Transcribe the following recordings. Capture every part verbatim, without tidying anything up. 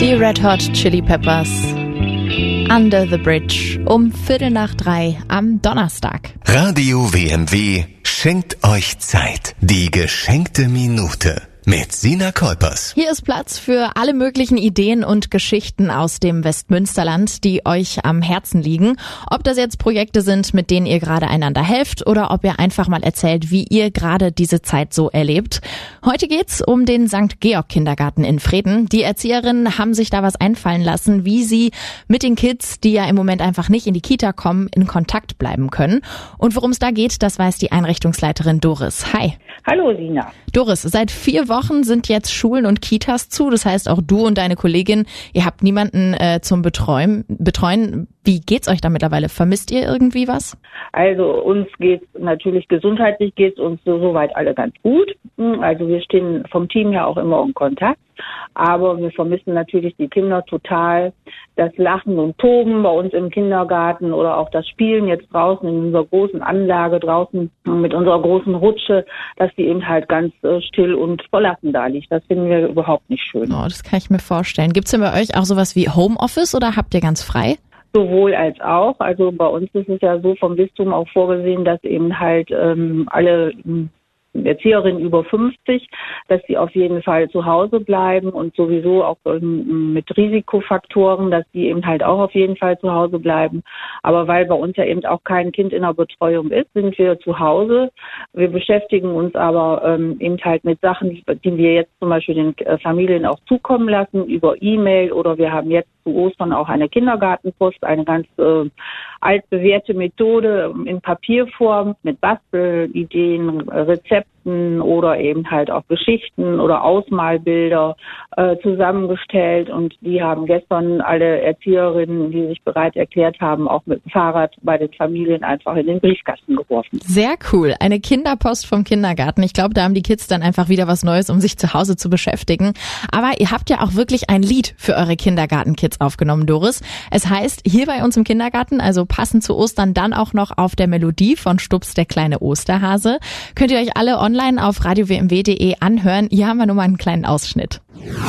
Die Red Hot Chili Peppers. Under the Bridge um Viertel nach drei am Donnerstag. Radio W M W schenkt euch Zeit. Die geschenkte Minute mit Sina Kolpers. Hier ist Platz für alle möglichen Ideen und Geschichten aus dem Westmünsterland, die euch am Herzen liegen. Ob das jetzt Projekte sind, mit denen ihr gerade einander helft oder ob ihr einfach mal erzählt, wie ihr gerade diese Zeit so erlebt. Heute geht's um den Sankt Georg Kindergarten in Vreden. Die Erzieherinnen haben sich da was einfallen lassen, wie sie mit den Kids, die ja im Moment einfach nicht in die Kita kommen, in Kontakt bleiben können. Und worum es da geht, das weiß die Einrichtungsleiterin Doris. Hi. Hallo Sina. Doris, seit vier Wochen sind jetzt Schulen und Kitas zu. Das heißt, auch du und deine Kollegin, ihr habt niemanden äh, zum Betreuen. Betreuen. Wie geht's euch da mittlerweile? Vermisst ihr irgendwie was? Also uns geht's natürlich gesundheitlich geht's uns so soweit alle ganz gut. Also wir stehen vom Team her auch immer in Kontakt. Aber wir vermissen natürlich die Kinder total. Das Lachen und Toben bei uns im Kindergarten oder auch das Spielen jetzt draußen in unserer großen Anlage draußen mit unserer großen Rutsche, dass die eben halt ganz äh, still und verlassen da liegt. Das finden wir überhaupt nicht schön. Oh, das kann ich mir vorstellen. Gibt's denn bei euch auch sowas wie Homeoffice oder habt ihr ganz frei? Sowohl als auch. Also bei uns ist es ja so vom Bistum auch vorgesehen, dass eben halt ähm, alle Erzieherinnen über fünfzig, dass sie auf jeden Fall zu Hause bleiben und sowieso auch ähm, mit Risikofaktoren, dass die eben halt auch auf jeden Fall zu Hause bleiben. Aber weil bei uns ja eben auch kein Kind in der Betreuung ist, sind wir zu Hause. Wir beschäftigen uns aber ähm, eben halt mit Sachen, die wir jetzt zum Beispiel den äh, Familien auch zukommen lassen über E-Mail oder wir haben jetzt zu Ostern auch eine Kindergartenpost, eine ganz äh, altbewährte Methode in Papierform mit Bastelideen, Rezepten oder eben halt auch Geschichten oder Ausmalbilder äh, zusammengestellt. Und die haben gestern alle Erzieherinnen, die sich bereit erklärt haben, auch mit dem Fahrrad bei den Familien einfach in den Briefkasten geworfen. Sehr cool. Eine Kinderpost vom Kindergarten. Ich glaube, da haben die Kids dann einfach wieder was Neues, um sich zu Hause zu beschäftigen. Aber ihr habt ja auch wirklich ein Lied für eure Kindergartenkids aufgenommen, Doris. Es heißt hier bei uns im Kindergarten, also passend zu Ostern, dann auch noch auf der Melodie von Stups der kleine Osterhase. Könnt ihr euch alle online auf radio w m w punkt d e anhören. Hier haben wir nur mal einen kleinen Ausschnitt.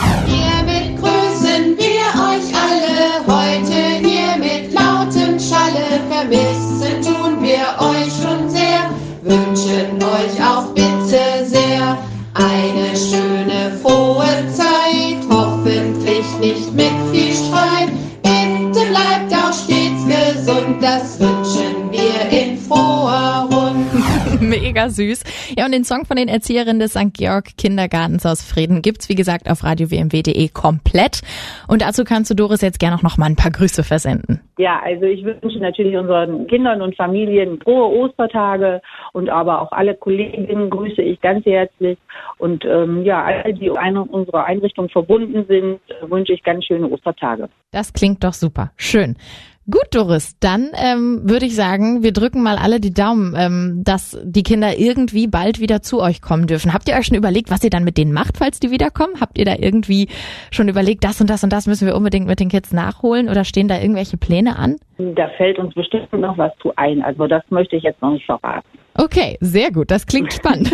Hiermit grüßen wir euch alle, heute hier mit lautem Schalle. Vermissen tun wir euch schon sehr, wünschen euch auch bitte sehr eine schöne, frohe Zeit, hoffentlich nicht mit viel Streit. Bitte bleibt auch stets gesund, das wünschen wir in froher Rund. Mega süß. Ja, und den Song von den Erzieherinnen des Sankt Georg Kindergartens aus Vreden gibt's, wie gesagt, auf radio w m w punkt d e komplett. Und dazu kannst du, Doris, jetzt gerne auch noch mal ein paar Grüße versenden. Ja, also ich wünsche natürlich unseren Kindern und Familien frohe Ostertage und aber auch alle Kolleginnen grüße ich ganz herzlich. Und ähm, ja, alle, die einer unserer Einrichtung verbunden sind, wünsche ich ganz schöne Ostertage. Das klingt doch super. Schön. Gut, Doris, dann ähm, würde ich sagen, wir drücken mal alle die Daumen, ähm, dass die Kinder irgendwie bald wieder zu euch kommen dürfen. Habt ihr euch schon überlegt, was ihr dann mit denen macht, falls die wiederkommen? Habt ihr da irgendwie schon überlegt, das und das und das müssen wir unbedingt mit den Kids nachholen oder stehen da irgendwelche Pläne an? Da fällt uns bestimmt noch was zu ein, also das möchte ich jetzt noch nicht verraten. Okay, sehr gut, das klingt spannend.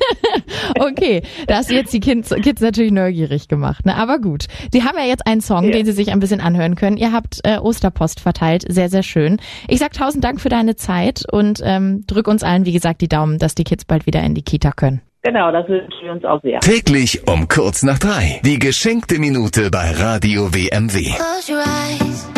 Okay, da hast du jetzt die Kids, Kids natürlich neugierig gemacht, ne? Aber gut, sie haben ja jetzt einen Song, ja, den sie sich ein bisschen anhören können. Ihr habt äh, Osterpost verteilt, sehr, sehr schön. Ich sag tausend Dank für deine Zeit und ähm, drück uns allen, wie gesagt, die Daumen, dass die Kids bald wieder in die Kita können. Genau, das wünschen wir uns auch sehr. Täglich um kurz nach drei. Die geschenkte Minute bei Radio W M W. Close your eyes.